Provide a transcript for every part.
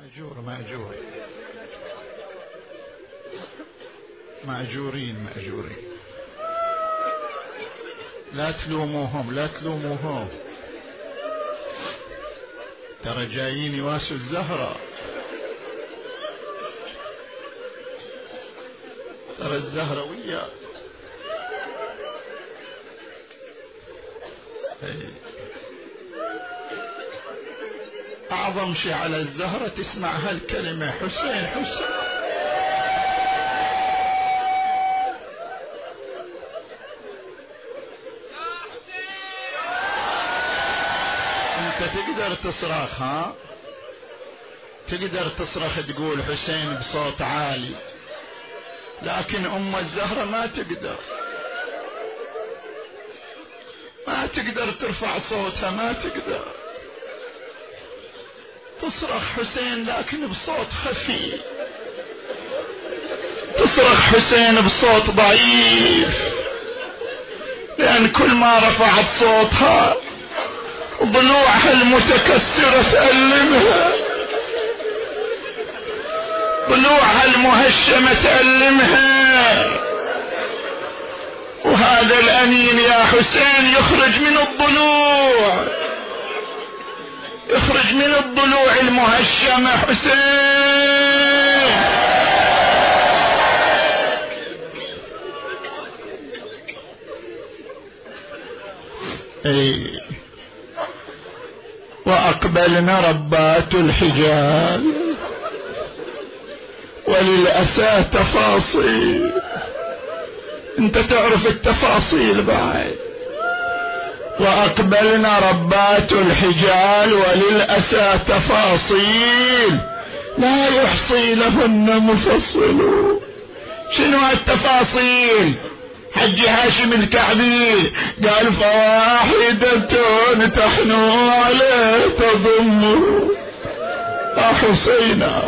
مأجور مأجورين. لا تلوموهم، ترى جايين يواسوا الزهرة، ترى الزهرة وياه. أعظم شيء على الزهرة تسمع هالكلمة حسين حسين. أنت تقدر تصرخ، تقدر تصرخ تقول حسين بصوت عالي، لكن أم الزهرة ما تقدر ترفع صوتها، ما تقدر تصرخ حسين لكن بصوت خفي، تصرخ حسين بصوت ضعيف، لأن كل ما رفعت صوتها ضلوعها المتكسرة تألمها، ضلوعها المهشمة تألمها. وهذا الأنين يا حسين يخرج من الضلوع، يخرج من الضلوع المهشمة حسين. وأقبلنا ربات الحجال وللأسى تفاصيل. انت تعرف التفاصيل بعد. وأقبلنا ربات الحجال وللأسى تفاصيل لا يحصي لهن مفصل. شنو التفاصيل؟ حج هاشم الكعبي قال فواحدة تحنو عليه تضم حسينا،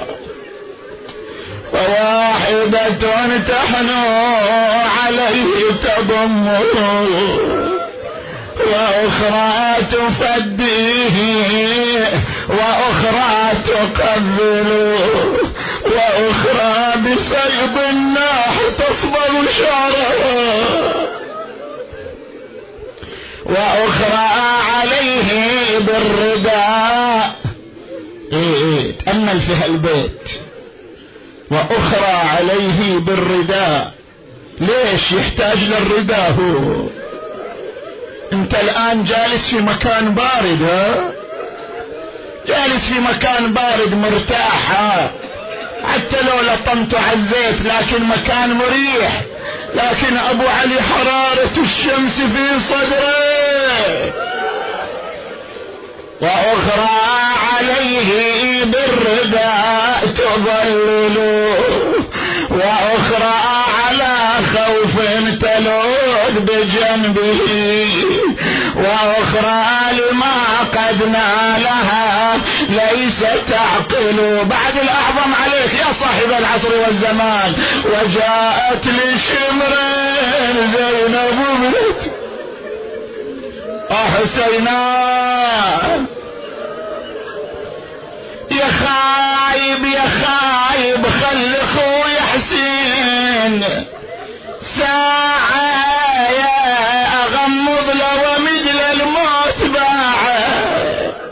فواحدة تحنو عليه تضم، وأخرى تفديه وأخرى تقبل، وأخرى بفيض الناح تصبر شعرها، وأخرى عليه بالرداء. تأمل في هالبيت، وأخرى عليه بالرداء. ليش يحتاج للرداء؟ هو انت الآن جالس في مكان بارد، جالس في مكان بارد مرتاح، حتى لو لطمت عزيت، لكن مكان مريح. لكن أبو علي حرارة الشمس في صدره. وأخرى عليه بالرداء تظلل، وأخرى على خوف تلوذ بجنبه، وأخرى لما قد نالها ليس تعقل. بعد الأعظم عليك يا صاحب العصر والزمان. وجاءت لشمر زينب بنت حسينا، يا خايب يا خايب خلي خوي حسين ساعة يا أغمض له ومثل الموت باعه.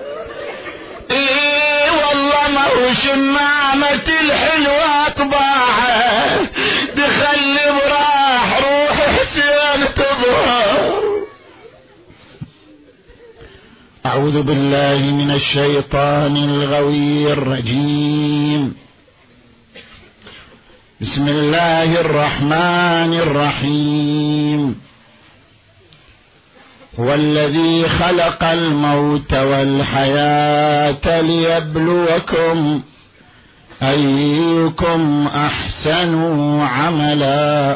والله ما هو شمامة الحلوة طباعه، بخلي براح روح حسين تظهر. أعوذ بالله من الشيطان الغوي الرجيم. بسم الله الرحمن الرحيم. هو الذي خلق الموت والحياة ليبلوكم أيكم أحسن عملا.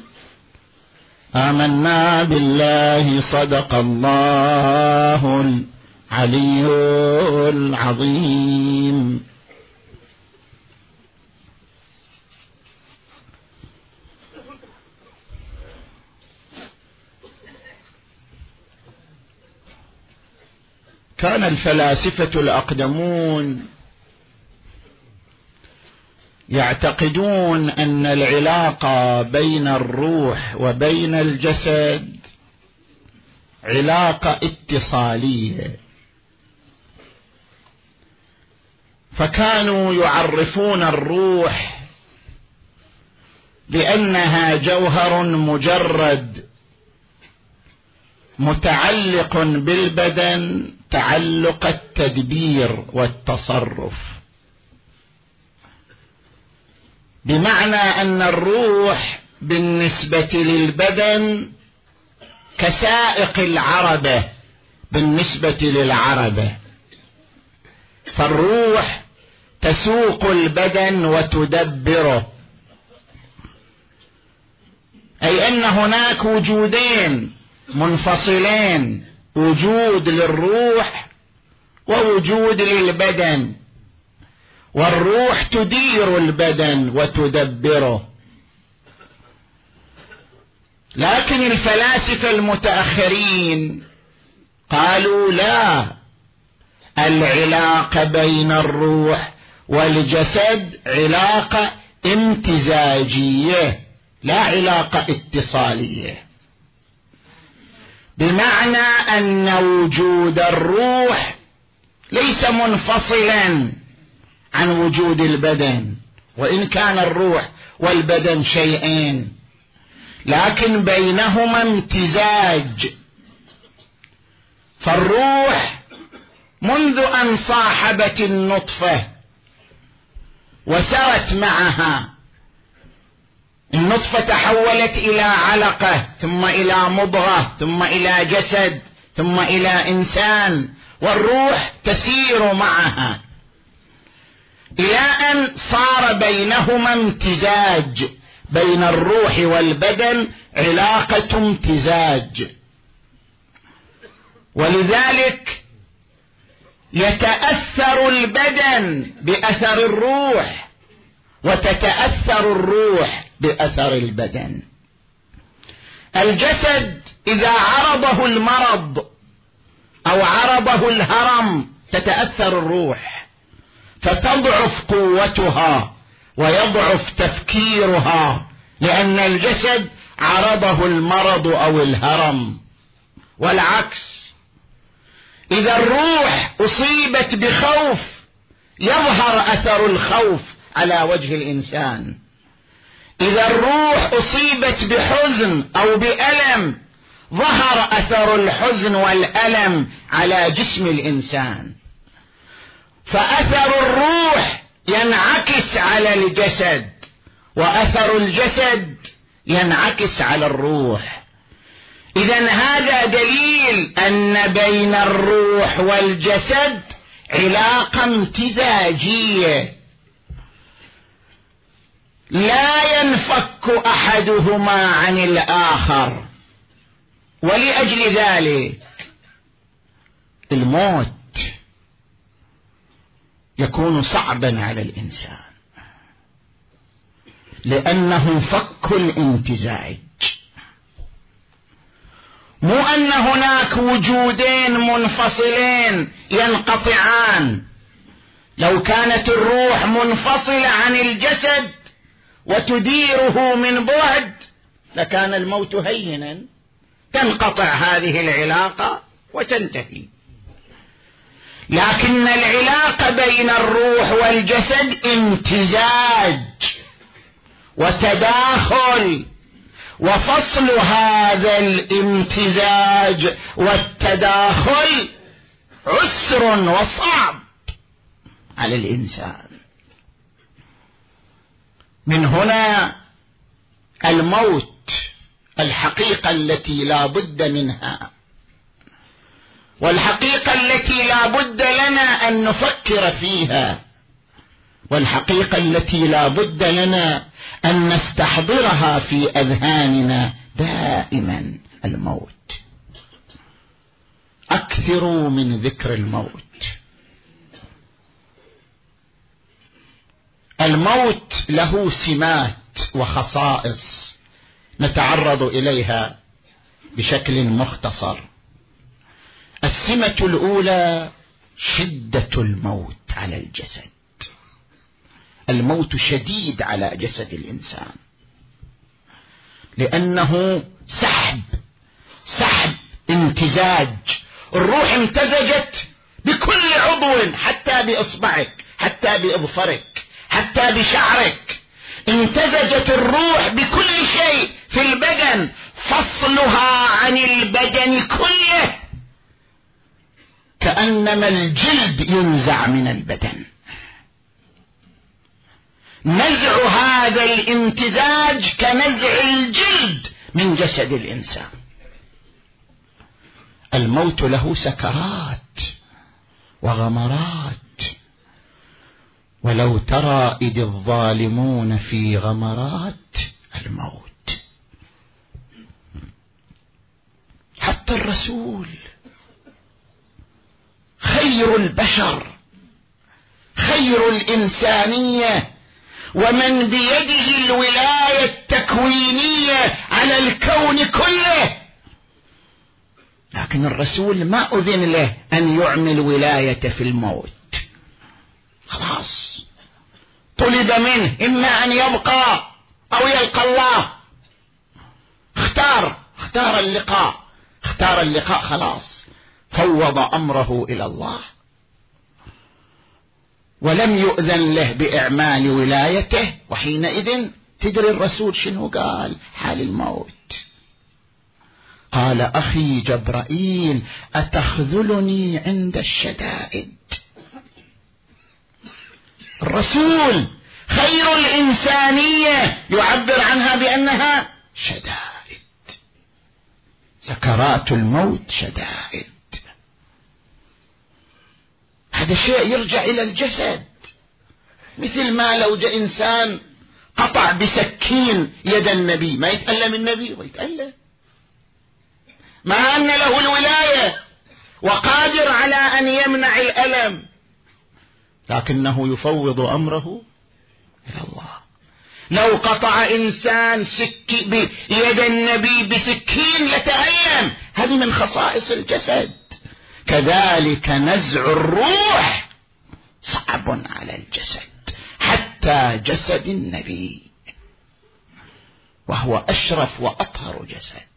آمنا بالله صدق الله العلي العظيم. كان الفلاسفة الأقدمون يعتقدون أن العلاقة بين الروح وبين الجسد علاقة اتصالية، فكانوا يعرفون الروح بأنها جوهر مجرد متعلق بالبدن تعلق التدبير والتصرف، بمعنى أن الروح بالنسبة للبدن كسائق العربة بالنسبة للعربة، فالروح تسوق البدن وتدبره، أي أن هناك وجودين منفصلين، وجود للروح ووجود للبدن، والروح تدير البدن وتدبره. لكن الفلاسفة المتأخرين قالوا لا، العلاقة بين الروح والجسد علاقة امتزاجية لا علاقة اتصالية، بمعنى أن وجود الروح ليس منفصلا عن وجود البدن، وإن كان الروح والبدن شيئين، لكن بينهما امتزاج. فالروح منذ أن صاحبت النطفة وسرت معها، النطفة تحولت إلى علقة، ثم إلى مضغة، ثم إلى جسد، ثم إلى إنسان، والروح تسير معها إلى أن صار بينهما امتزاج، بين الروح والبدن علاقة امتزاج. ولذلك يتأثر البدن بأثر الروح، وتتأثر الروح بأثر البدن. الجسد إذا عرضه المرض أو عرضه الهرم تتأثر الروح، فتضعف قوتها ويضعف تفكيرها، لأن الجسد عرضه المرض أو الهرم. والعكس، إذا الروح أصيبت بخوف يظهر أثر الخوف على وجه الإنسان، إذا الروح أصيبت بحزن أو بألم ظهر أثر الحزن والألم على جسم الإنسان. فأثر الروح ينعكس على الجسد، وأثر الجسد ينعكس على الروح. إذن هذا دليل أن بين الروح والجسد علاقة امتزاجية، لا ينفك أحدهما عن الآخر. ولأجل ذلك الموت يكون صعبا على الإنسان، لأنه فك الامتزاج. مو أن هناك وجودين منفصلين ينقطعان، لو كانت الروح منفصلة عن الجسد وتديره من بعد لكان الموت هينا، تنقطع هذه العلاقة وتنتهي. لكن العلاقة بين الروح والجسد امتزاج وتداخل، وفصل هذا الامتزاج والتداخل عسر وصعب على الإنسان. من هنا الموت الحقيقة التي لا بد منها، والحقيقة التي لا بد لنا أن نفكر فيها، والحقيقة التي لا بد لنا أن نستحضرها في أذهاننا دائما، الموت. أكثروا من ذكر الموت. الموت له سمات وخصائص نتعرض إليها بشكل مختصر. السمة الأولى شدة الموت على الجسد. الموت شديد على جسد الإنسان، لأنه سحب امتزاج، الروح امتزجت بكل عضو، حتى بإصبعك، حتى بإظفرك، حتى بشعرك، امتزجت الروح بكل شيء في البدن، فصلها عن البدن كله كأنما الجلد ينزع من البدن. نزع هذا الامتزاج كنزع الجلد من جسد الإنسان. الموت له سكرات وغمرات، ولو ترى إذ الظالمون في غمرات الموت. حتى الرسول خير البشر، خير الإنسانية، ومن بيده الولاية التكوينية على الكون كله، لكن الرسول ما أذن له أن يعمل ولاية في الموت. خلاص طلب منه إما أن يبقى أو يلقى الله، اختار اللقاء، خلاص فوض أمره إلى الله، ولم يؤذن له بإعمال ولايته. وحينئذ تدري الرسول شنو قال حال الموت؟ قال أخي جبرائيل أتخذلني عند الشدائد. الرسول خير الإنسانية يعبر عنها بأنها شدائد، سكرات الموت شدائد. هذا شيء يرجع إلى الجسد، مثل ما لو جاء إنسان قطع بسكين يد النبي، ما يتألم النبي؟ ويتألم، مع أن له الولاية وقادر على أن يمنع الألم، لكنه يفوض أمره إلى الله. لو قطع إنسان بيد النبي بسكين لتألم، هذه من خصائص الجسد. كذلك نزع الروح صعب على الجسد، حتى جسد النبي وهو أشرف وأطهر جسد.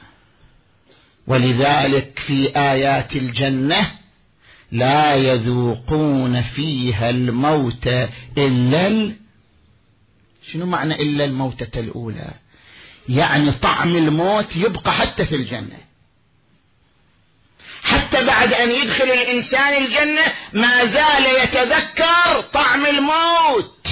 ولذلك في آيات الجنة لا يذوقون فيها الموت إلا شنو معنى إلا الموتة الأولى؟ يعني طعم الموت يبقى حتى في الجنة، حتى بعد أن يدخل الإنسان الجنة ما زال يتذكر طعم الموت،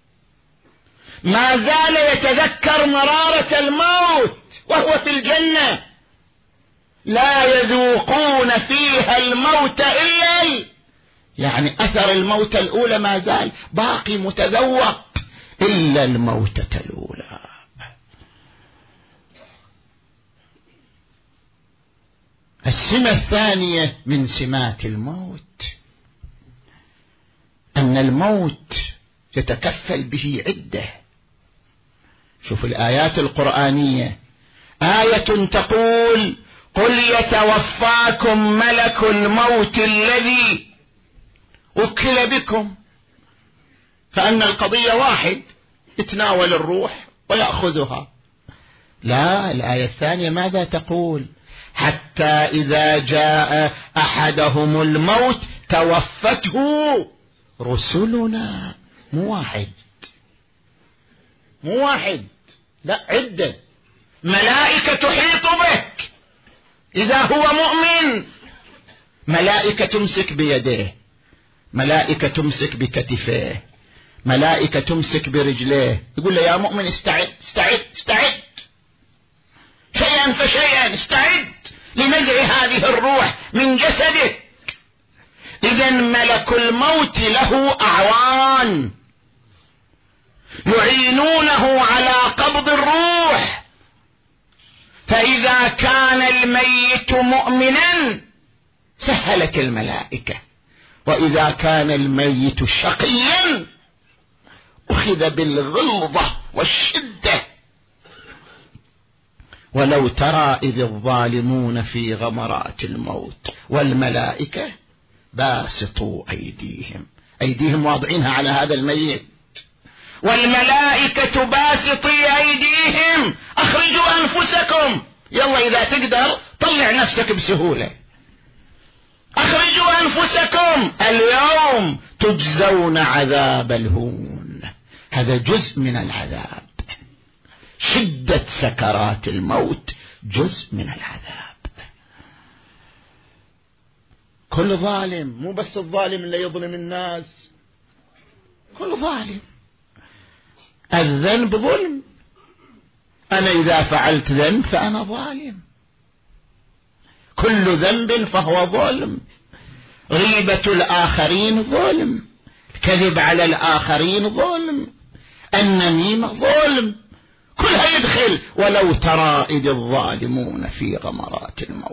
ما زال يتذكر مرارة الموت وهو في الجنة. لا يذوقون فيها الموت إلا، يعني أثر الموت الأولى ما زال باقي متذوق، إلا الموتة الأولى. السمة الثانية من سمات الموت أن الموت يتكفل به عدة. شوف الآيات القرآنية، آية تقول قل يتوفاكم ملك الموت الذي وكل بكم، فأن القضية واحد، يتناول الروح ويأخذها. لا، الآية الثانية ماذا تقول؟ حتى إذا جاء أحدهم الموت توفته رسلنا. مو واحد، لا، عدة. ملائكة تحيط بك إذا هو مؤمن، ملائكة تمسك بيديه، ملائكة تمسك بكتفيه، ملائكة تمسك برجليه، يقول له يا مؤمن استعد استعد استعد، شيئا فشيئا استعد لنزع هذه الروح من جسدك. إذن ملك الموت له أعوان يعينونه على قبض الروح، فإذا كان الميت مؤمنا سهلت الملائكة، وإذا كان الميت شقيا أخذ بالغلظة والشدة. ولو ترى إذ الظالمون في غمرات الموت والملائكة باسطوا أيديهم واضعينها على هذا الميت، والملائكة باسطي أيديهم أخرجوا أنفسكم. يلا إذا تقدر طلع نفسك بسهولة. أخرجوا أنفسكم اليوم تجزون عذاب الهون. هذا جزء من العذاب. شدة سكرات الموت جزء من العذاب. كل ظالم، مو بس الظالم اللي يظلم الناس، كل ظالم. الذنب ظلم. أنا إذا فعلت ذنب فأنا ظالم. كل ذنب فهو ظلم. غيبة الآخرين ظلم، الكذب على الآخرين ظلم، النميمة ظلم، كلها يدخل. ولو ترى إذ الظالمون في غمرات الموت.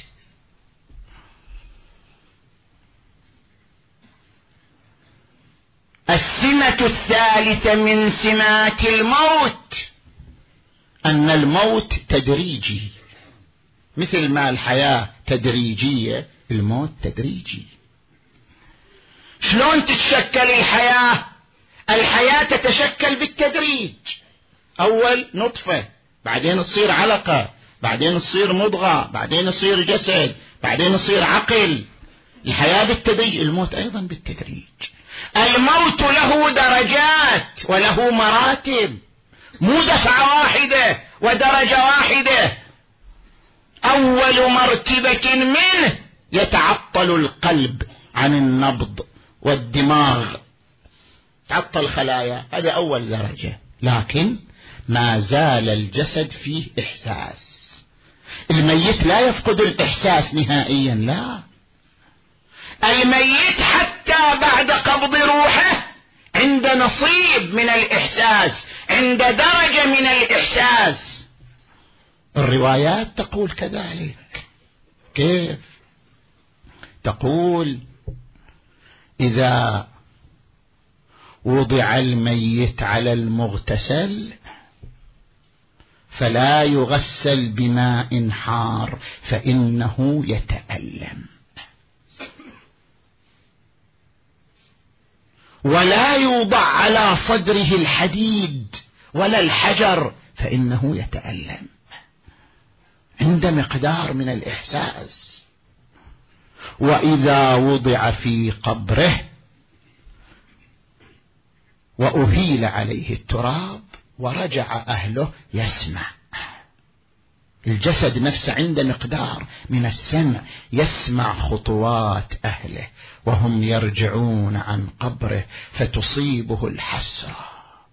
السمة الثالثة من سمات الموت أن الموت تدريجي. مثل ما الحياة تدريجية، الموت تدريجي. شلون تتشكل الحياة؟ الحياة تتشكل بالتدريج. أول نطفة، بعدين تصير علقة، بعدين تصير مضغة، بعدين يصير جسد، بعدين يصير عقل. الحياة بالتدريج، الموت أيضا بالتدريج. الموت له درجات وله مراتب، مو دفعة واحدة ودرجة واحدة. أول مرتبة منه يتعطل القلب عن النبض والدماغ، تعطل خلايا، هذا أول درجة. لكن ما زال الجسد فيه إحساس. الميت لا يفقد الإحساس نهائيا، لا. الميت حتى بعد قبض روحه عند نصيب من الإحساس، عند درجة من الإحساس. الروايات تقول كذلك. كيف؟ تقول إذا وضع الميت على المغتسل فلا يغسل بماء حار فإنه يتألم، ولا يوضع على صدره الحديد ولا الحجر فإنه يتألم، عند مقدار من الإحساس. وإذا وضع في قبره وأهيل عليه التراب ورجع أهله يسمع. الجسد نفسه عنده مقدار من السمع، يسمع خطوات أهله وهم يرجعون عن قبره، فتصيبه الحسرة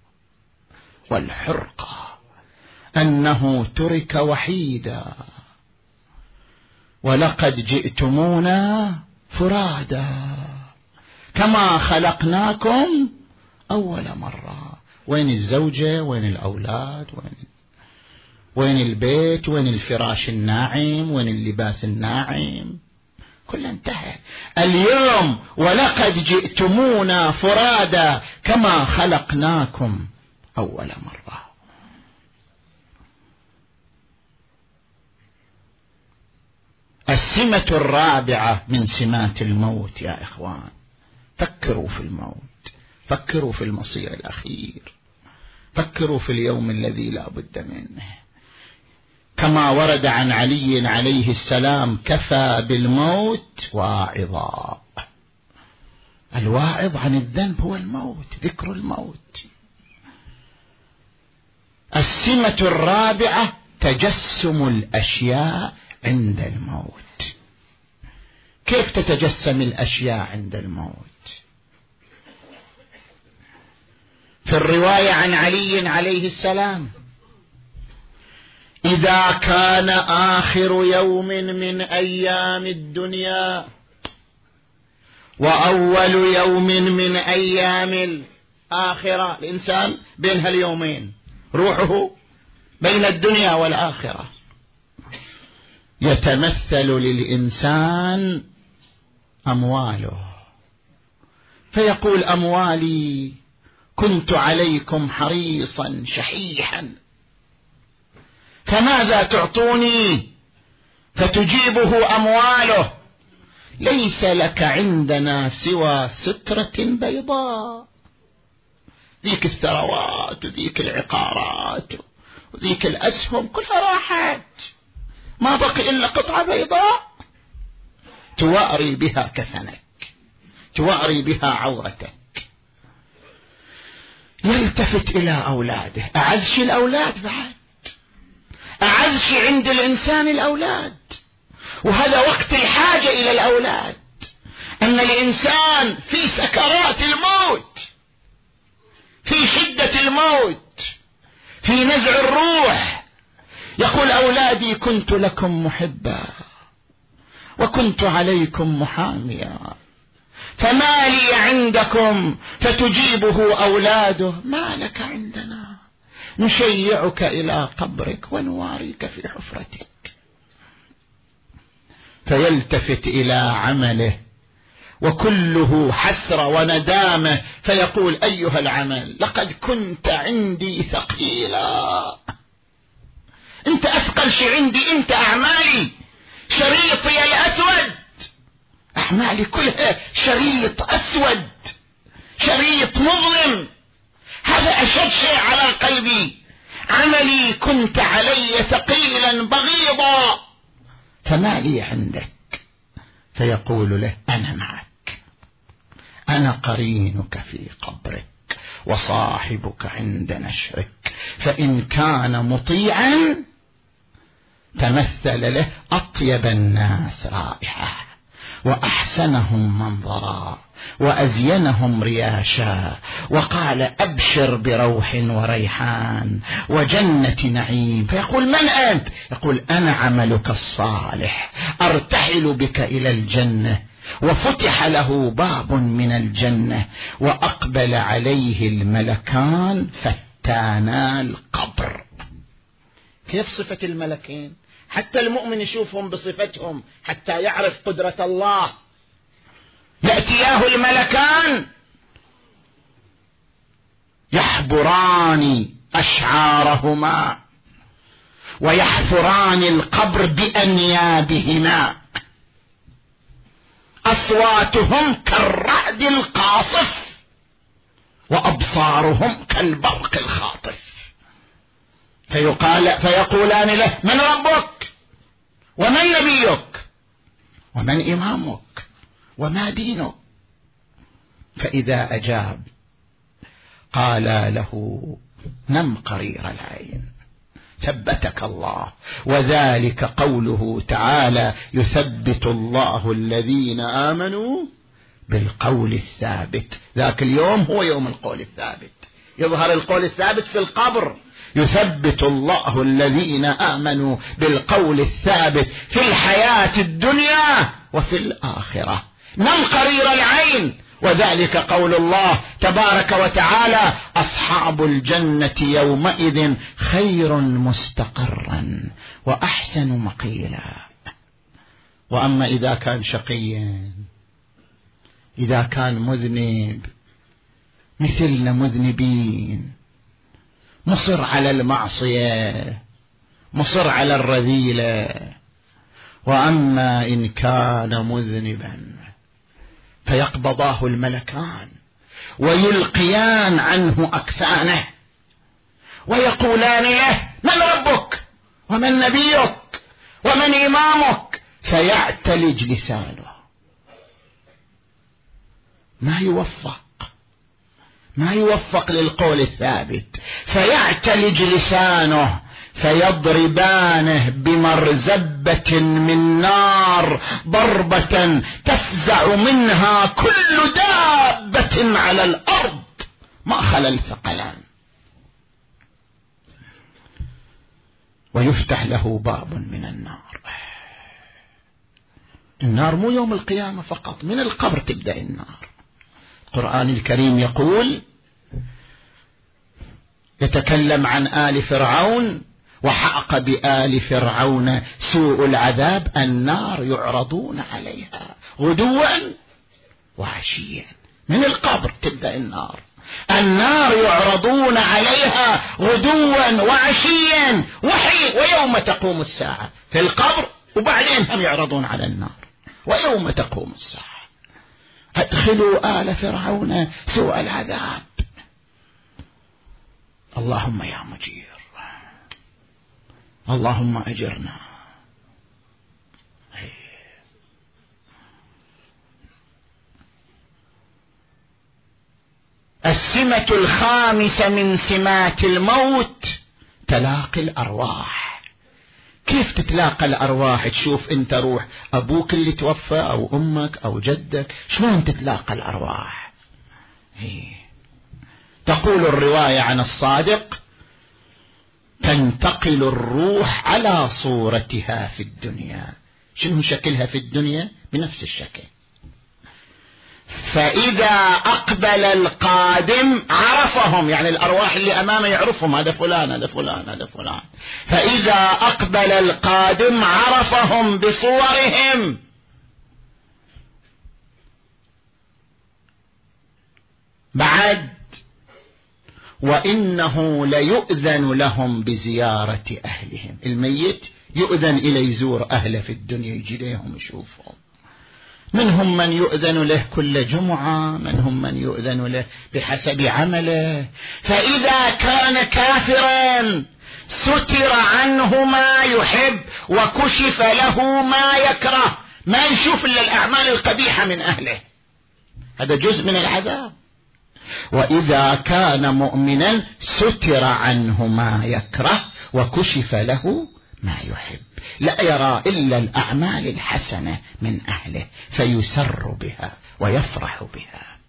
والحرقة أنه ترك وحيدا، ولقد جئتمونا فرادا كما خلقناكم أول مرة. وين الزوجة؟ وين الأولاد؟ وين البيت؟ وين الفراش الناعم؟ وين اللباس الناعم؟ كله انتهى. اليوم ولقد جئتمونا فرادا كما خلقناكم أول مرة. السمة الرابعة من سمات الموت يا إخوان، فكروا في الموت، فكروا في المصير الأخير، فكروا في اليوم الذي لا بد منه. كما ورد عن علي عليه السلام: كفى بالموت واعظا. الواعظ عن الذنب هو الموت، ذكر الموت. السمة الرابعة تجسم الأشياء عند الموت. كيف تتجسم الأشياء عند الموت؟ في الرواية عن علي عليه السلام: إذا كان آخر يوم من أيام الدنيا وأول يوم من أيام الآخرة، الإنسان بين هاليومين، روحه بين الدنيا والآخرة، يتمثل للإنسان أمواله، فيقول: أموالي كنت عليكم حريصا شحيحا، فماذا تعطوني؟ فتجيبه أمواله: ليس لك عندنا سوى سترة بيضاء. ذيك الثروات وذيك العقارات وذيك الأسهم كلها راحت، ما بقي إلا قطعة بيضاء تواري بها كفنك، تواري بها عورتك. يلتفت إلى أولاده. أعز شيء الأولاد، بعد أعز شيء عند الإنسان الأولاد، وهذا وقت الحاجة إلى الأولاد. أن الإنسان في سكرات الموت، في شدة الموت، في نزع الروح، يقول أولادي كنت لكم محبا وكنت عليكم محاميا، فما لي عندكم؟ فتجيبه أولاده ما لك عندنا، نشيعك إلى قبرك ونواريك في حفرتك. فيلتفت إلى عمله وكله حسرة وندامة، فيقول أيها العمل لقد كنت عندي ثقيلا، أنت أثقل شيء عندي، أنت أعمالي شريطي الأسود، أعمالي كلها شريط أسود، شريط مظلم، هذا أشد شيء على قلبي. عملي كنت علي ثقيلا بغيضا، فما لي عندك؟ فيقول له أنا معك، أنا قرينك في قبرك وصاحبك عند نشرك، فإن كان مطيعا تمثل له أطيب الناس رائحة وأحسنهم منظرا وأزينهم رياشا، وقال أبشر بروح وريحان وجنة نعيم. فيقول من أنت؟ يقول أنا عملك الصالح، أرتحل بك إلى الجنة. وفتح له باب من الجنة وأقبل عليه الملكان فتانا القبر. كيف صفة الملكين؟ حتى المؤمن يشوفهم بصفتهم حتى يعرف قدرة الله. يأتياه الملكان يحبران أشعارهما ويحفران القبر بأنيابهما، أصواتهم كالرعد القاصف وأبصارهم كالبرق الخاطف. فيقولان له من ربك ومن نبيك ومن إمامك وما دينك؟ فإذا أجاب قال له نم قرير العين ثبتك الله، وذلك قوله تعالى يثبت الله الذين آمنوا بالقول الثابت. ذاك اليوم هو يوم القول الثابت، يظهر القول الثابت في القبر. يثبت الله الذين آمنوا بالقول الثابت في الحياة الدنيا وفي الآخرة. نم قرير العين، وذلك قول الله تبارك وتعالى أصحاب الجنة يومئذ خير مستقرا وأحسن مقيلا. وأما إذا كان شقيا، إذا كان مذنب مثلنا مذنبين، مصر على المعصية، مصر على الرذيلة، وأما إن كان مذنبا فيقبضاه الملكان ويلقيان عنه أكفانه ويقولان له من ربك ومن نبيك ومن إمامك؟ فيعتلج لسانه، ما يوفق للقول الثابت، فيعتلج لسانه، فيضربانه بمرزبة من نار ضربة تفزع منها كل دابة على الأرض ما خلا الثقلان، ويفتح له باب من النار. النار مو يوم القيامة فقط، من القبر تبدأ النار. القرآن الكريم يقول يتكلم عن آل فرعون وحاق بآل فرعون سوء العذاب، النار يعرضون عليها غدوا وعشيا. من القبر تبدأ النار، النار يعرضون عليها غدوا وعشيا ويوم تقوم الساعة. في القبر وبعدين هم يعرضون على النار ويوم تقوم الساعة. أدخلوا آل فرعون سوء العذاب. اللهم يا مجير، اللهم أجرنا. السمة الخامسة من سمات الموت تلاقي الأرواح. كيف تتلاقى الأرواح؟ تشوف أنت روح أبوك اللي توفى أو أمك أو جدك، شلون تتلاقى الأرواح؟ تقول الرواية عن الصادق: تنتقل الروح على صورتها في الدنيا. شنو شكلها في الدنيا؟ بنفس الشكل. فإذا أقبل القادم عرفهم، يعني الأرواح اللي أمامه يعرفهم، هذا فلان هذا فلان هذا فلان. فإذا أقبل القادم عرفهم بصورهم. بعد وإنه ليؤذن لهم بزيارة أهلهم. الميت يؤذن إلى يزور أهله في الدنيا، يجي لهم يشوفهم. منهم من يؤذن له كل جمعة، منهم من يؤذن له بحسب عمله. فإذا كان كافرا ستر عنه ما يحب وكشف له ما يكره، ما يشوف إلا الأعمال القبيحة من أهله، هذا جزء من العذاب. وإذا كان مؤمنا ستر عنه ما يكره وكشف له ما يحب، لا يرى إلا الأعمال الحسنة من أهله فيسر بها ويفرح بها.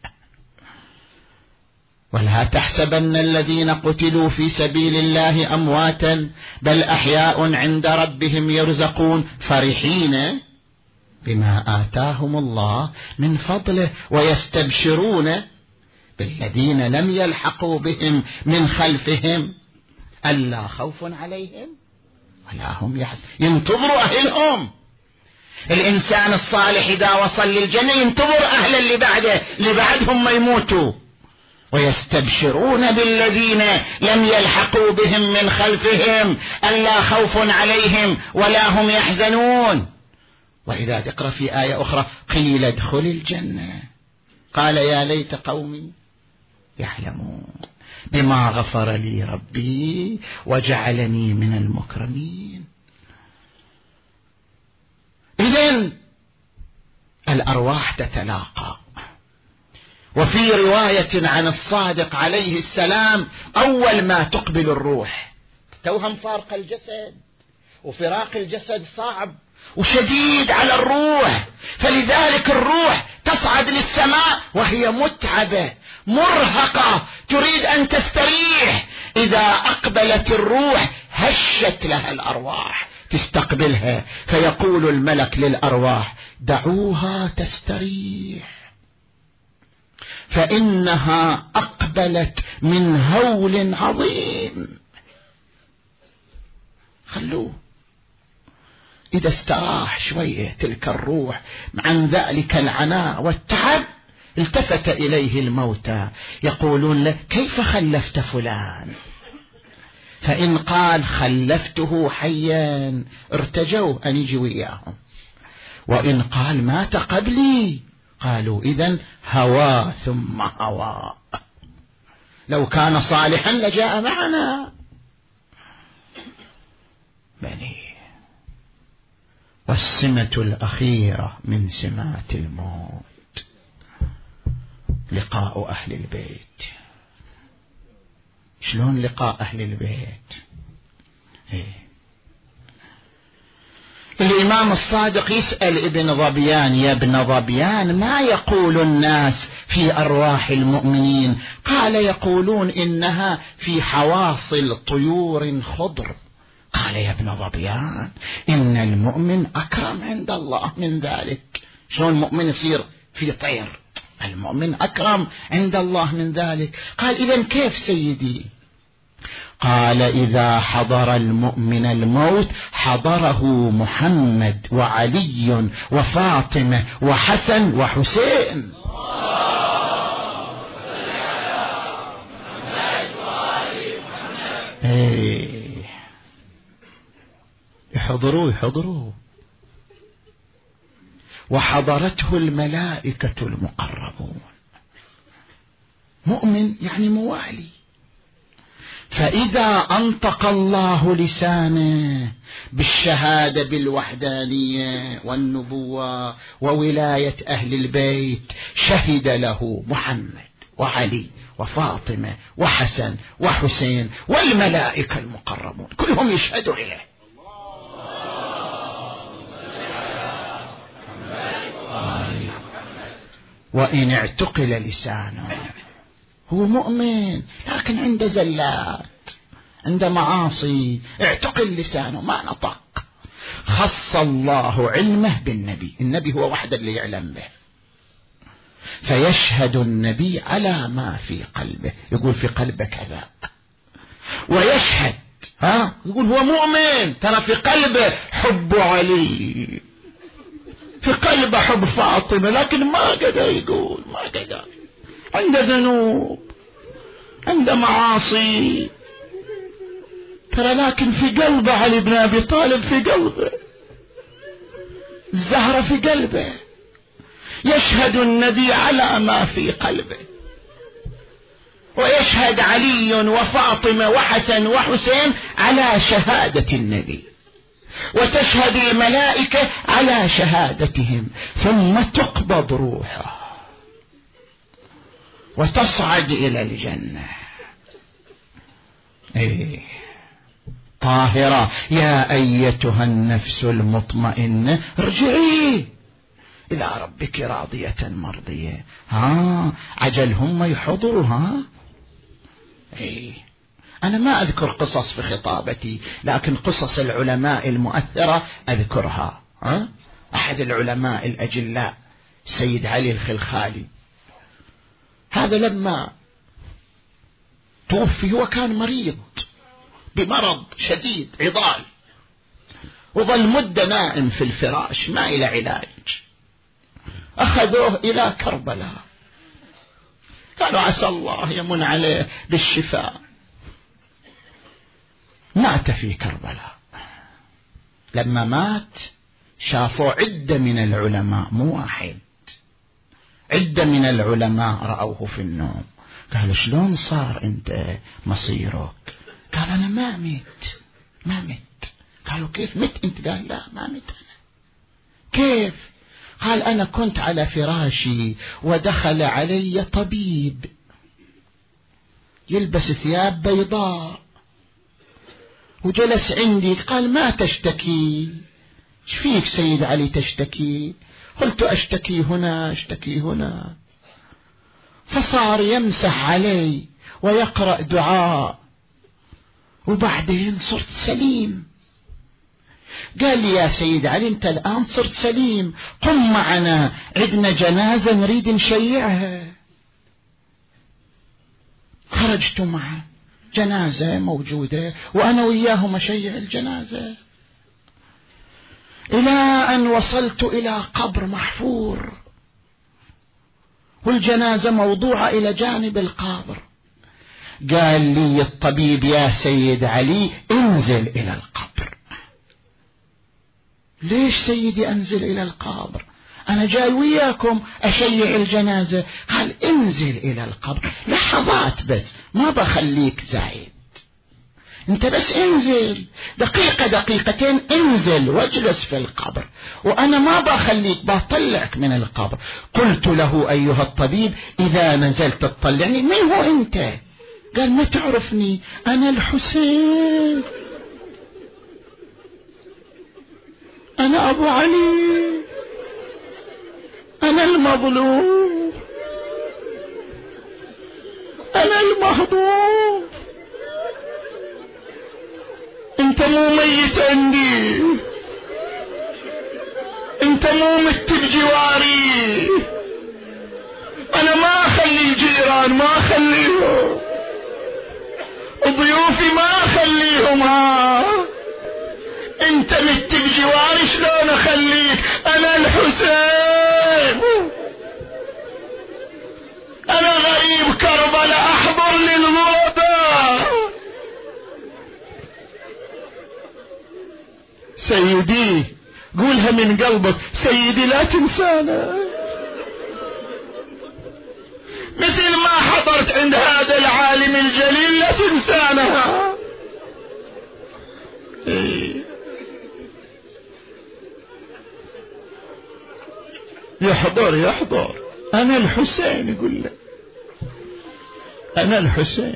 ولا تحسبن الذين قتلوا في سبيل الله أمواتا بل أحياء عند ربهم يرزقون فرحين بما آتاهم الله من فضله ويستبشرون بالذين لم يلحقوا بهم من خلفهم ألا خوف عليهم ولا هم يحزنون. ينتظروا أهلهم. الإنسان الصالح إذا وصل للجنة ينتظر أهل اللي بعدهم ما يموتوا. ويستبشرون بالذين لم يلحقوا بهم من خلفهم ألا خوف عليهم ولا هم يحزنون. وإذا تقرأ في آية أخرى: قيل ادخل الجنة قال يا ليت قومي يعلمون بما غفر لي ربي وجعلني من المكرمين. إذن الأرواح تتلاقى. وفي رواية عن الصادق عليه السلام: أول ما تقبل الروح توهم فارق الجسد، وفراق الجسد صعب وشديد على الروح، فلذلك الروح تصعد للسماء وهي متعبة مرهقة تريد أن تستريح. إذا أقبلت الروح هشت لها الأرواح تستقبلها، فيقول الملك للأرواح: دعوها تستريح فإنها أقبلت من هول عظيم. خلوه إذا استراح شوية تلك الروح عن ذلك العناء والتعب. التفت إليه الموتى يقولون له: كيف خلفت فلان؟ فإن قال خلفته حيا ارتجوا أن يجوا إياهم، وإن قال مات قبلي قالوا إذن هوى ثم هوى، لو كان صالحا لجاء معنا. بني والسمة الأخيرة من سمات الموت لقاء أهل البيت. شلون لقاء أهل البيت؟ الإمام الصادق يسأل ابن ظبيان: يا ابن ظبيان، ما يقول الناس في أرواح المؤمنين؟ قال: يقولون إنها في حواصل طيور خضر. قال: يا ابن ظبيان، إن المؤمن أكرم عند الله من ذلك. شلون المؤمن يصير في طير؟ المؤمن أكرم عند الله من ذلك. قال: إذن كيف سيدي؟ قال: إذا حضر المؤمن الموت حضره محمد وعلي وفاطمة وحسن وحسين. يحضروه وحضرته الملائكة المقربون. مؤمن يعني موالي. فإذا أنطق الله لسانه بالشهادة بالوحدانية والنبوة وولاية أهل البيت، شهد له محمد وعلي وفاطمة وحسن وحسين والملائكة المقربون كلهم يشهدوا إليه. وإن اعتقل لسانه، هو مؤمن لكن عنده زلات، عنده معاصي، اعتقل لسانه ما نطق، خص الله علمه بالنبي، النبي هو وحده اللي يعلم به، فيشهد النبي على ما في قلبه، يقول في قلبه كذا، ويشهد يقول هو مؤمن، ترى في قلبه حب علي، في قلبه حب فاطمة، لكن ما قدر يقول، ما قدر، عنده ذنوب، عنده معاصي، ترى لكن في قلبه علي بن أبي طالب، في قلبه الزهرة، في قلبه، يشهد النبي على ما في قلبه، ويشهد علي وفاطمة وحسن وحسين على شهادة النبي، وتشهد الملائكة على شهادتهم، ثم تقبض روحه وتصعد إلى الجنة. طاهرة يا أيتها النفس المطمئنة ارجعي إلى ربك راضية مرضية. عجل هم يحضروا. أنا ما أذكر قصص في خطابتي، لكن قصص العلماء المؤثرة أذكرها. أحد العلماء الأجلاء سيد علي الخلخالي، هذا لما توفي هو كان مريض بمرض شديد عضال، وظل مدة نائم في الفراش ما إلى علاج، أخذوه إلى كربلاء، قالوا عسى الله يمن عليه بالشفاء. مات في كربلاء. لما مات شافوا عدة من العلماء، مو واحد، عدة من العلماء رأوه في النوم، قالوا شلون صار أنت مصيرك؟ قال أنا ما مت. قالوا كيف مت أنت؟ قال لا ما مت أنا. كيف؟ قال أنا كنت على فراشي ودخل علي طبيب يلبس ثياب بيضاء وجلس عندي، قال ما تشتكي؟ ايش فيك سيد علي تشتكي؟ قلت أشتكي هنا أشتكي هنا. فصار يمسح علي ويقرأ دعاء، وبعدين صرت سليم. قال لي يا سيد علي أنت الآن صرت سليم، قم معنا، عندنا جنازة نريد نشيعها. خرجت معه، جنازة موجودة وأنا وياهم أشيع الجنازة، إلى أن وصلت إلى قبر محفور والجنازة موضوعة إلى جانب القبر. قال لي الطبيب يا سيد علي انزل إلى القبر. ليش سيدي أنزل إلى القبر؟ أنا جاي وياكم أشيع الجنازة. قال انزل إلى القبر لحظات بس، ما بخليك زايد، انت بس انزل دقيقة دقيقتين، انزل واجلس في القبر، وأنا ما بخليك، بطلعك من القبر. قلت له أيها الطبيب إذا نزلت تطلعني، من هو أنت؟ قال ما تعرفني، أنا الحسين، أنا أبو علي، أنا المظلوم، أنا المهضوم، أنت مو ميت عندي، أنت مو مت بجواري، أنا ما أخلي الجيران، ما أخليهم، ضيوفي ما أخليهم، أنت مت بجواري شلون أخليك؟ أنا الحسين، أنا غريب كربلاء، أحضر للموتى. سيدي قولها من قلبك، سيدي لا تنسانا، مثل ما حضرت عند هذا العالم الجليل لا تنسانا. يحضر أنا الحسين، يقول له أنا الحسين.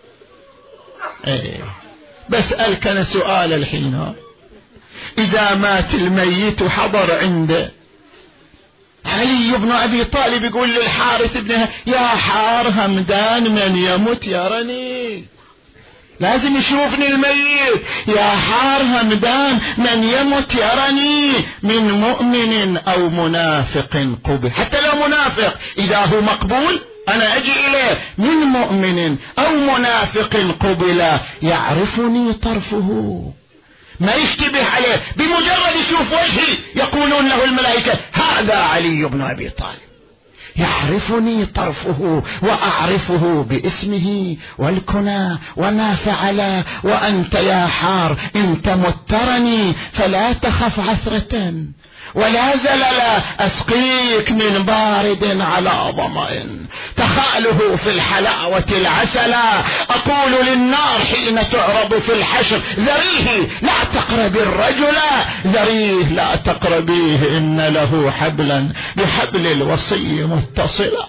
بسألك أنا سؤال الحين، إذا مات الميت وحضر عنده علي بن أبي طالب، يقول للحارث ابنها يا حار همدان من يموت يرني، لازم يشوفني الميت، يا حار همدان من يموت يرني، من مؤمن أو منافق قبل. حتى لو منافق إذا هو مقبول أنا أجي إليه، من مؤمن أو منافق قبل يعرفني طرفه، ما يشتبه عليه، بمجرد يشوف وجهي يقولون له الملائكة هذا علي بن أبي طالب، يعرفني طرفه وأعرفه باسمه والكنى وما فعل. وأنت يا حار إن تمترني فلا تخف عثرة ولا زلل، أسقيك من بارد على ظمأ تخاله في الحلاوة العسلا. أقول للنار حين تعرض في الحشر ذريه لا تقرب الرجل، ذريه لا تقربيه إن له حبلا بحبل الوصي متصلا.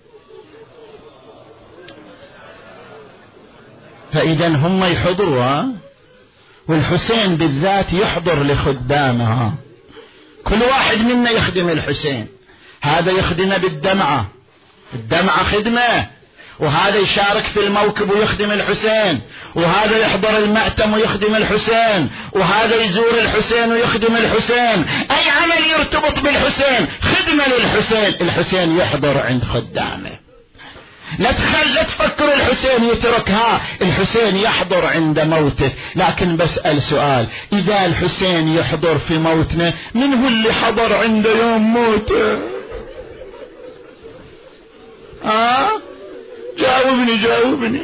فإذا هم يحضروا، والحسين بالذات يحضر لخدامها. كل واحد منا يخدم الحسين، هذا يخدمه بالدمعة، الدمعة خدمة، وهذا يشارك في الموكب ويخدم الحسين، وهذا يحضر المأتم ويخدم الحسين، وهذا يزور الحسين ويخدم الحسين. أي عمل يرتبط بالحسين خدمة للحسين، الحسين يحضر عند خدامه. لا تفكر الحسين يتركها، الحسين يحضر عند موته. لكن بسأل سؤال، إذا الحسين يحضر في موتنا، من هو اللي حضر عند يوم موته؟ جاوبني.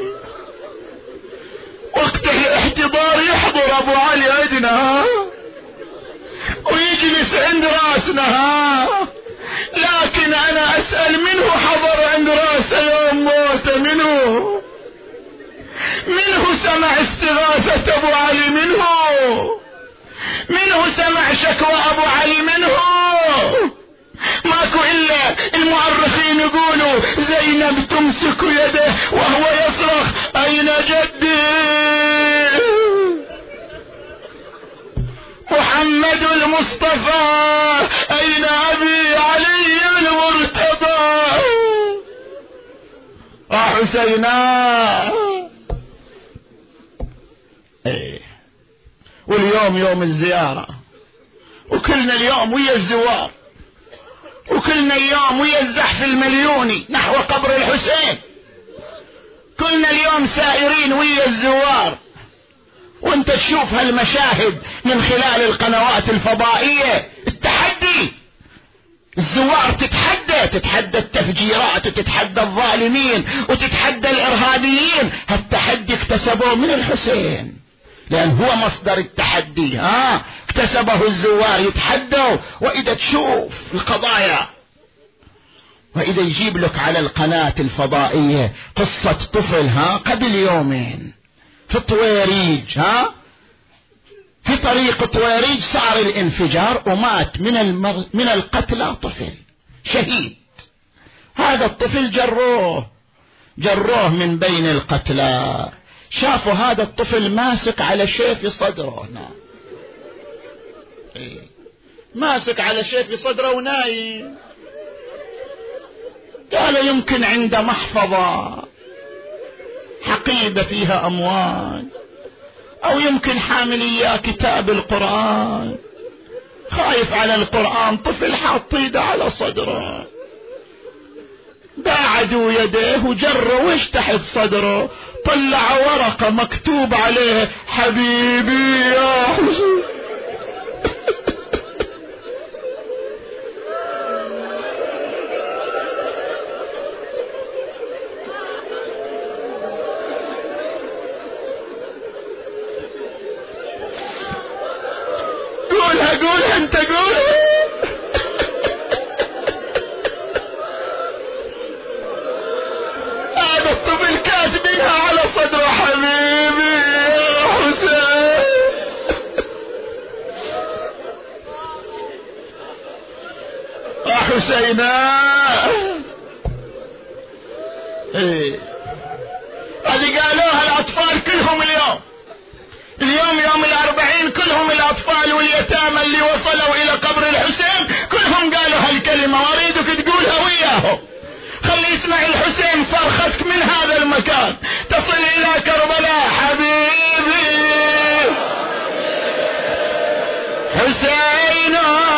وقت الاحتضار يحضر أبو علي عندنا ويجلس عند راسنا، لكن أنا أسأل منه حضر عند رأس يوم موت؟ منه سمع استغاثة أبو علي، منه سمع شكوى أبو علي، ماكو إلا المؤرخين يقولوا زينب تمسك يده وهو يصرخ أين جدي؟ محمد المصطفى أين أبي علي المرتضى؟ حسينا. واليوم يوم الزيارة، وكلنا اليوم ويا الزوار، وكلنا اليوم ويا الزحف المليوني نحو قبر الحسين، كلنا اليوم سائرين ويا الزوار. وانت تشوف هالمشاهد من خلال القنوات الفضائية، التحدي، الزوار تتحدى التفجيرات، وتتحدى الظالمين، وتتحدى الإرهابيين. هالتحدي اكتسبوه من الحسين، لأن هو مصدر التحدي. اكتسبه الزوار يتحدوا. وإذا تشوف القضايا، وإذا يجيب لك على القناة الفضائية قصة طفل قبل يومين في طويريج، في طريق طويريج صار الانفجار ومات من القتلى طفل شهيد. هذا الطفل جروه من بين القتلى، شافوا هذا الطفل ماسك على شيء في صدره، ماسك على شيء في صدره ونايم. قال يمكن عنده محفظة حقيبة فيها أموال، أو يمكن حامل إياه كتاب القرآن، خايف على القرآن. طفل حاط ايده على صدره، باعدوا يديه وجروا وش تحت صدره، طلع ورقة مكتوب عليه حبيبي يا حسين. قولها انت قولها. هذا الطفل كاتبينها على صدره حبيبي يا حسين. حسينا. هذه قالوها الأطفال كلهم اليوم يوم 40 كلهم الأطفال واليتامى اللي وصلوا إلى قبر الحسين كلهم قالوا هالكلمة، وأريدك تقولها وياهم. خلي يسمع الحسين صرختك من هذا المكان تصل إلى كربلاء. حبيبي حسين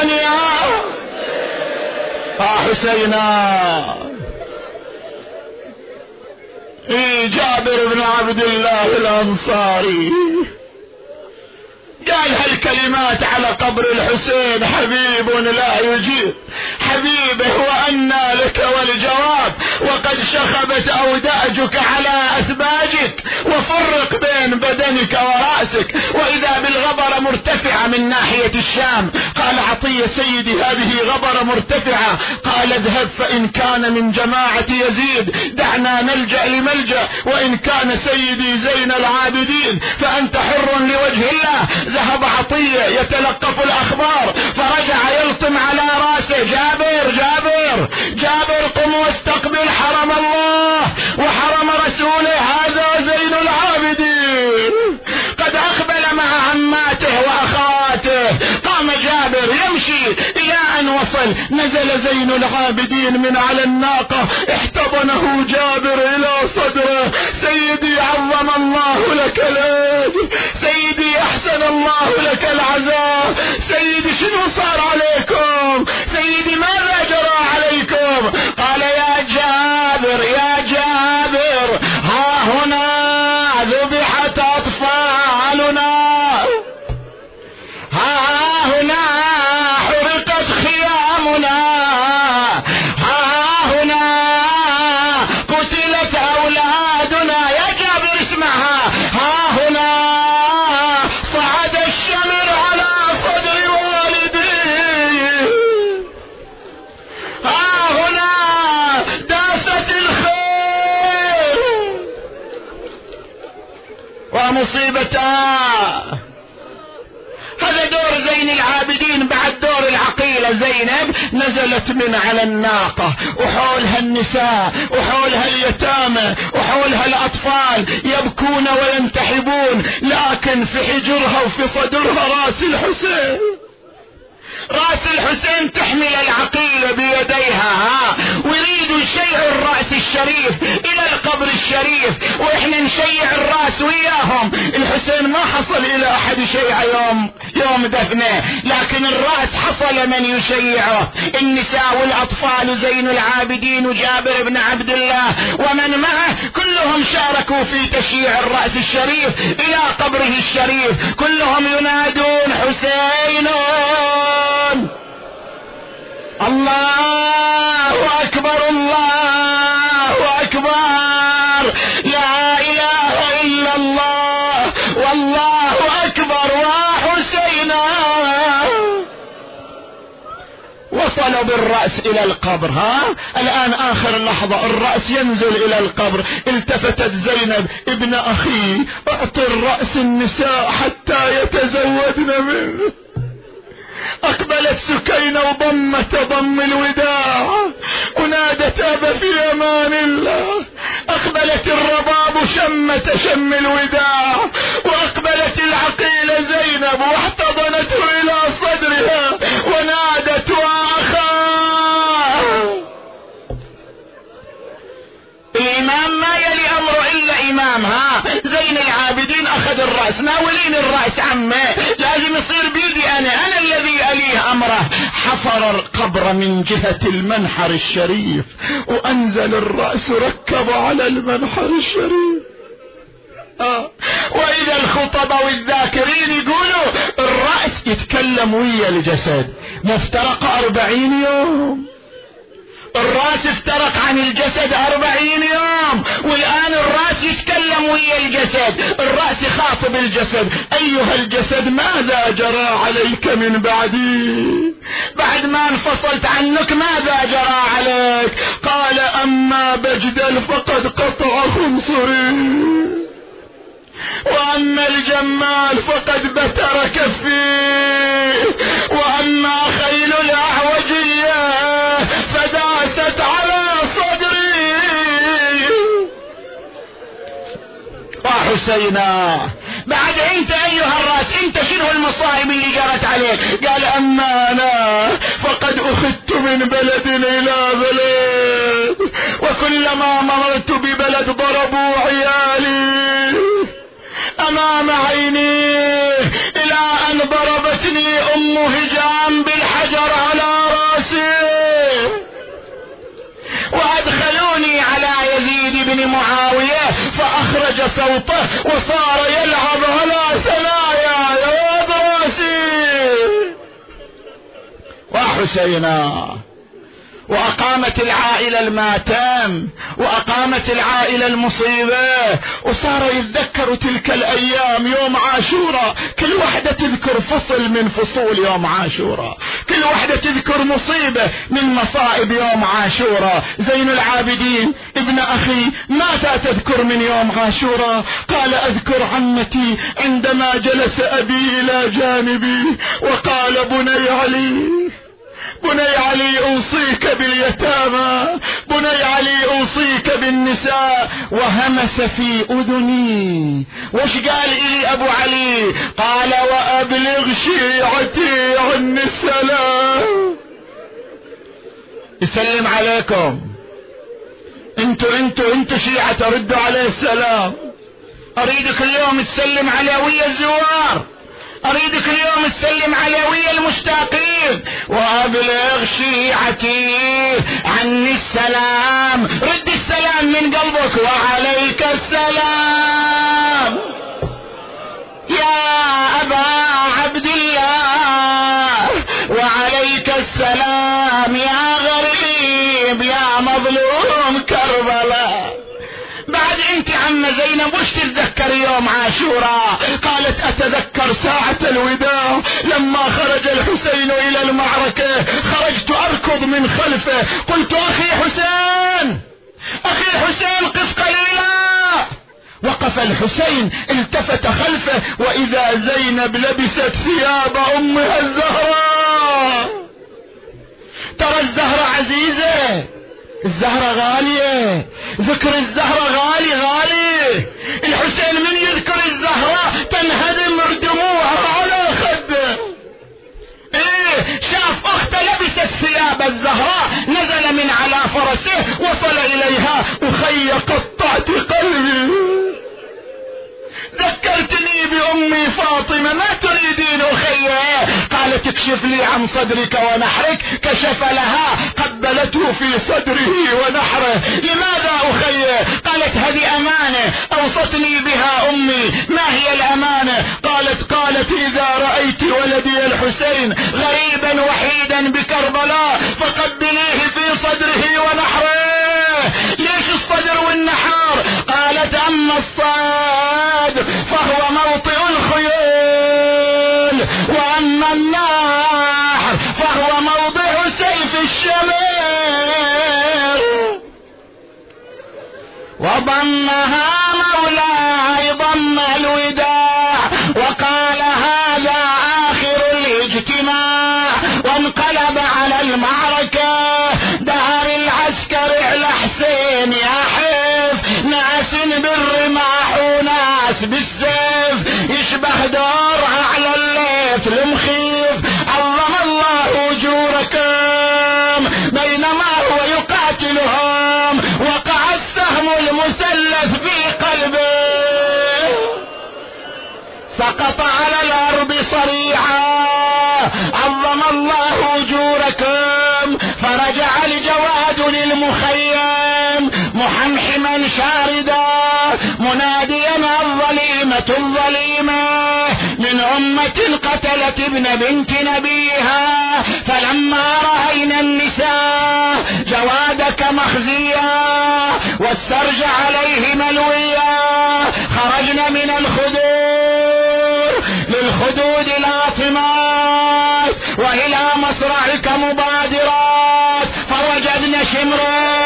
يا حسينا. جابر بن عبد الله الأنصاري قال هالكلمات على قبر الحسين. حبيب لا يجيب، حبيبه وأنى لك والجواب، وقد شخبت أوداجك على أثباجك وفرق بين بدنك ورأسك، وإذا بالغبر مرتفعة من ناحية الشام. قال عطية سيدي هذه غبر مرتفعة. قال اذهب فإن كان من جماعة يزيد دعنا نلجأ لملجأ، وإن كان سيدي زين العابدين فأنت حر لوجه الله. ذهب عطية يتلقف الأخبار فرجع يلطم على راسه. جابر قم واستقبل حرم الله وحرم رسوله، هذا زين العابدين قد أقبل مع عماته وأخواته. قام جابر يمشي إلى أن وصل، نزل زين العابدين من على الناقة، احتضنه جابر إلى صدره. سيدي عظم الله لك الأجر، سيدي أحسن الله لك العزاء، سيدي شنو صار عليكم، سيدي ماذا جرى عليكم؟ قال يا جابر ها هنا ذبحت أطفالنا، ها هنا حرقت خيامنا، ها هنا قتلت أولادنا. يا جابر اسمعها، ها هنا صعد الشمر على صدر والدي، ها هنا داست الخير ومصيبتها. هذا دور زين العابدين بعد دور العقيلة زينب. نزلت من على الناقة وحولها النساء وحولها اليتامى وحولها الأطفال يبكون وينتحبون، لكن في حجرها وفي صدرها راس الحسين تحمل العقيلة بيديها، ويريدوا يشيعوا الرأس الشريف إلى القبر الشريف، وإحنا نشيع الرأس وياهم. الحسين ما حصل إلى أحد يشيع يوم دفنه، لكن الرأس حصل من يشيعه، النساء والأطفال زين العابدين وجابر بن عبد الله ومن معه كلهم شاركوا في تشييع الرأس الشريف إلى قبره الشريف. كلهم ينادون حسين الله أكبر الله أكبر، لا إله إلا الله والله أكبر وحسينا. وصلوا بالرأس إلى القبر. الآن آخر لحظة الرأس ينزل إلى القبر. التفتت زينب ابن أخي اعطي الرأس النساء حتى يتزودن منه. أقبلت سكينة وضمت ضم الوداع ونادت أبا في أمان الله. أقبلت الرباب شمت شم الوداع، وأقبلت العقيلة زينب واحتضنته إلى صدرها ونادت وأخاه. الإمام ما يلي أمره إلا إمامها. زين العابدين أخذ الرأس، ناولين الرأس عمه، لازم يصير بيدي أنا الذي أليه أمره. حفر القبر من جهة المنحر الشريف وأنزل الرأس ركب على المنحر الشريف. وإذا الخطبة والذاكرين يقولوا الرأس يتكلم ويا الجسد. مفترق 40 يوم، الراس افترق عن الجسد 40 يوم، والآن الراس يتكلم ويا الجسد. الرأس يخاطب الجسد: أيها الجسد ماذا جرى عليك من بعدي؟ بعد ما انفصلت عنك ماذا جرى عليك؟ قال: أما بجدل فقد قطع خنصري، وأما الجمال فقد بتر كفي، وأما خيل الأعوجية وحسينا بعد انت ايها الراس انت شنو المصائب اللي جرت عليك؟ قال اما انا فقد اخذت من بلد الى بلد، وكلما مررت ببلد ضربوا عيالي امام عيني، الى ان ضربتني ام هجام بالحجر على راسي، وادخلوني على يزيد بن معاوية فاخرج صوته وصار يلعب على ثنايا يا راسي وحسينا. واقامت العائلة الماتم، واقامت العائلة المصيبة، وصار يتذكر تلك الايام يوم عاشوراء، كل واحدة تذكر فصل من فصول يوم عاشوراء، كل واحدة تذكر مصيبة من مصائب يوم عاشوراء. زين العابدين ابن اخي ماذا تذكر من يوم عاشوراء؟ قال اذكر عمتي عندما جلس ابي الى جانبي وقال بني علي، بني علي اوصيك باليتامى، بني علي اوصيك بالنساء، وهمس في اذني. وش قال لي ابو علي؟ قال وابلغ شيعتي عني السلام. يسلم عليكم انتوا شيعة ردوا عليه السلام. اريدك اليوم تسلم على ويا الزوار، اريدك اليوم تسلم على ويا المشتاقين. وابلغ شيعتي عني السلام، رد السلام من قلبك. وعليك السلام يا ابا عبد الله، وعليك السلام يا غريب يا مظلوم كربلاء. بعد انت عم زينب وش تتذكر يوم عاشوراء؟ قالت اتذكر ساعة الوداع لما خرج الحسين الى المعركة، خرجت اركض من خلفه، قلت اخي حسين، اخي حسين قف قليلا. وقف الحسين، التفت خلفه واذا زينب لبست ثياب امها الزهراء. ترى الزهرة عزيزة، الزهرة غالية، ذكر الزهرة غالي. الحسين من يذكر الزهرة تنهدم دموعها على خده. شاف اخته لبست ثياب الزهراء، نزل من على فرسه وصل اليها، اخي قطعت قلبي، ذكرتني بأمي فاطمة، ما تريدين أخيه؟ قالت اكشف لي عن صدرك ونحرك، كشف لها، قبلته في صدره ونحره. لماذا أخيه؟ قالت هذه أمانة أوصتني بها أمي. ما هي الأمانة؟ قالت إذا رأيت ولدي الحسين غريبا وحيدا بكربلاء فقبليه في صدره ونحره. ليش الصدر والنحار؟ قالت أما الصاد فهو موطئ الخيول، واما النحر فهو موضع سيف الشمير. وضمها مولاي ضم الوداع وقال هذا اخر الاجتماع، وانقلب على المعركة. دار العسكر على حسين يا حيف، ناس بالرماح وناس بالسيف، يشبه دار على الليث المخيف. عظم الله اجوركم. بينما هو يقاتلهم وقع السهم المثلث في قلبه، سقط على الارض صريعا. عظم الله اجوركم. فرجع الجواد للمخيم محمحما شاردا مناديا الظليمة الظليمة من أمة قتلت ابن بنت نبيها. فلما رأينا النساء جوادك مخزيا والسرج عليه ملويا، خرجنا من الخدور للخدود لاطمات، وإلى مصرعك مبادرات، فوجدنا شمرا